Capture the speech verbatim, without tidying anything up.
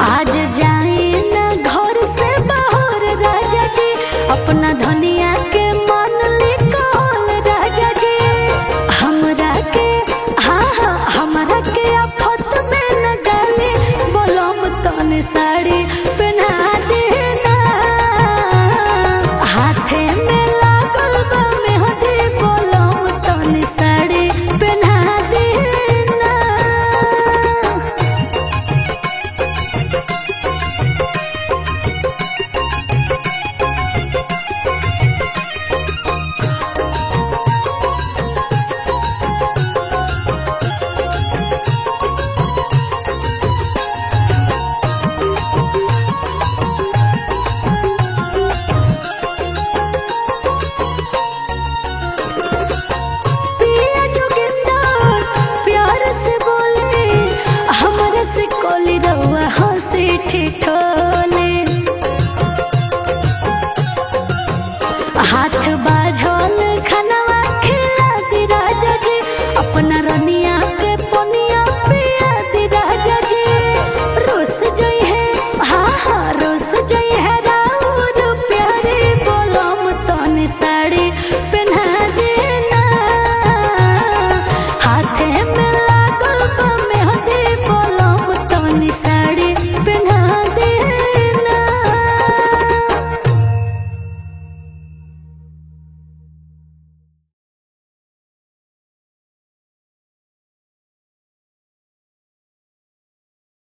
आज जाए ना घर से बाहर राजा जी, अपना धनिया के मन ले कहल राजा जी। हमरा के हाँ हाँ हमरा के आफत में न डाले, बोलम तन साड़ी पहना देना। हाथे में लागल बा मेहंदी, बोलम तन साड़ी पहना देना। पिया जोगिंदर प्यार से बोले, हमरा से कोली रउआ हंसी ठिठोले। हाथ बाझल खनवा खिला दी राजा जी, अपना रनिया के पनिया पिया दी राजा जी। रोस जई है हाँ हाँ रोस जई है राउर प्यारे, बोलम तन साड़ी पे